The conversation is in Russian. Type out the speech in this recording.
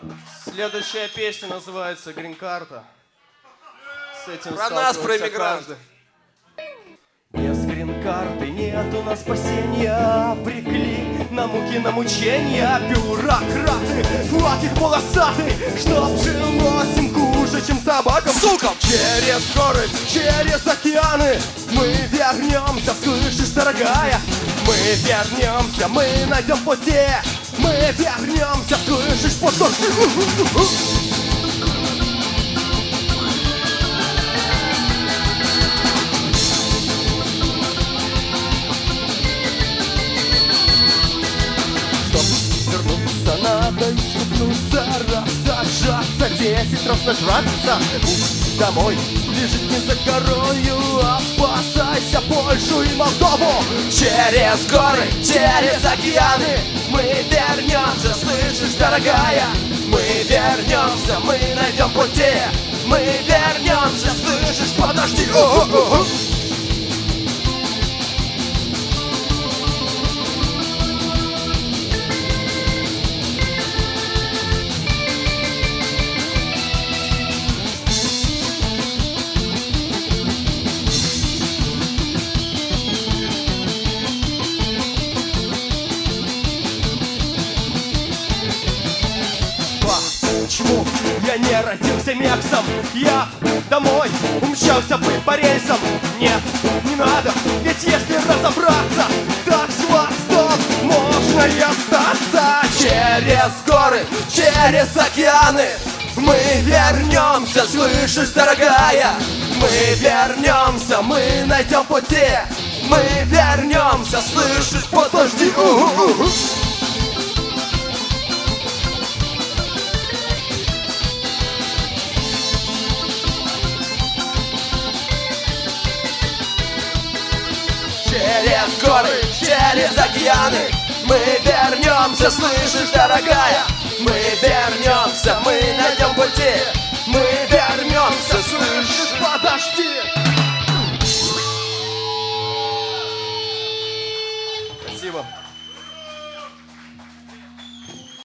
Следующая песня называется «Грин-карта». С этим про нас, про иммигрантов. Без грин-карты нет у нас спасения. Обрекли на муки, на мучения бюрократы, флаг их полосатый, чтоб жилось им хуже, чем собакам. Сука! Через горы, через океаны мы вернемся, слышишь, дорогая? Мы вернемся, мы найдем пути. Мы вернемся, слышишь, подожди. Надо искупнуться, разожаться, 10 раз нажраться. Домой лежит не за горою, опасайся Польшу и Молдову. Через горы, через океаны мы вернемся, слышишь, дорогая? Мы вернемся, мы найдем пути. Мы вернемся, слышишь, подожди. Почему я не родился мексом? Я домой умчался бы по рельсам. Нет, не надо, ведь если разобраться, так с хвостом можно и остаться. Через горы, через океаны мы вернемся, слышишь, дорогая? Мы вернемся, мы найдем пути. Мы вернемся, слышишь, подожди. Через горы, через океаны мы вернемся, слышишь, дорогая? Мы вернемся, мы найдем пути.